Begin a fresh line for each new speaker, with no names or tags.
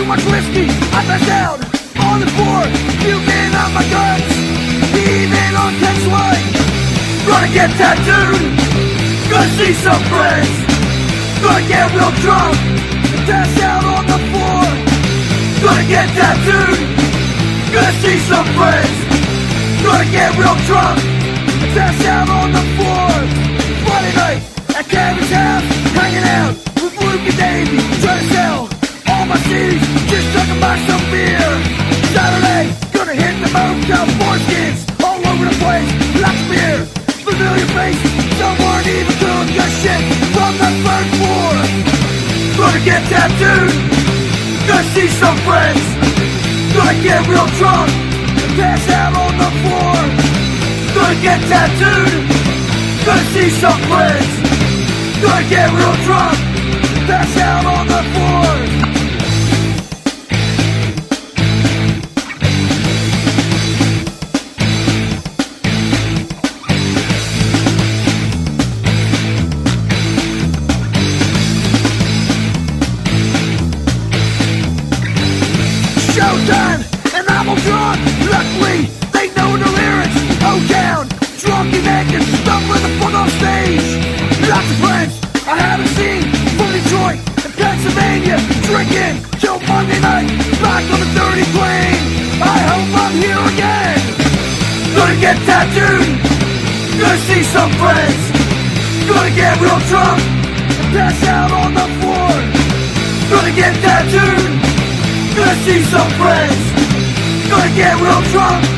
much whiskey, I passed out on the floor, puking on my guts, even on text line. Gonna get tattooed, gonna see some friends, gonna get real drunk, pass out on the floor. Gonna get tattooed, gonna see some friends, gonna get real drunk, pass out on the floor. Friday night at Kevin's house, hanging out with Luke and Davey, trying to sell all my CDs, just talking about some beer. Saturday, gonna hit the motel, foreskins all over the place, lots of beer, familiar face, someone even doing good shit from the third floor. Gonna get tattooed, gonna see some friends, gonna get real drunk, pass out on the floor. Gonna get tattooed, gonna see some friends, gonna get real drunk, pass out on the floor. Showtime, and I'm all drunk. Luckily, they know the lyrics. O-Town, drunk and naked, stumbling the fuck off stage. Lots of friends I haven't seen from Detroit and Pennsylvania, drinking till Monday night, back on the dirty plane. I hope I'm here again. Gonna get tattooed, gonna see some friends, gonna get real drunk and pass out on the floor. Gonna get tattooed, gonna see some friends, gonna get real drunk,